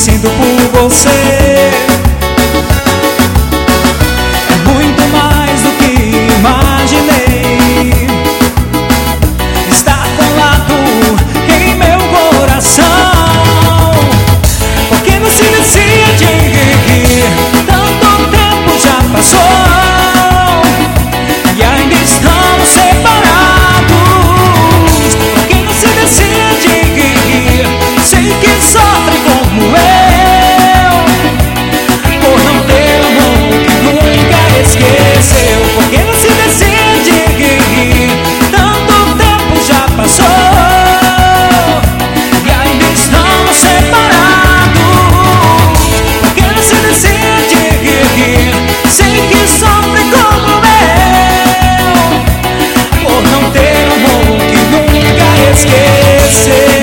sinto por você é muito mais do que imaginei. Está colado em meu coração. Por que não se decide? Tanto tempo já passou e ainda estamos separados. Por que não se decide? Sei que sofre como eu por não ter amor que nunca esqueceu. Por que não se decide? Tanto tempo já passou e ainda estamos separados. Por que não se decide? Sei que sofre como eu por não ter amor que nunca esqueceu.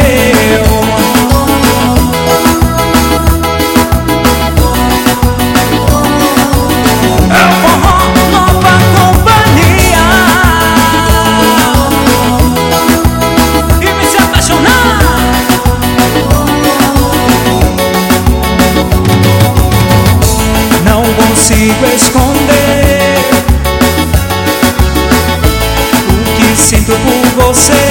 Consigo esconder o que sinto por você.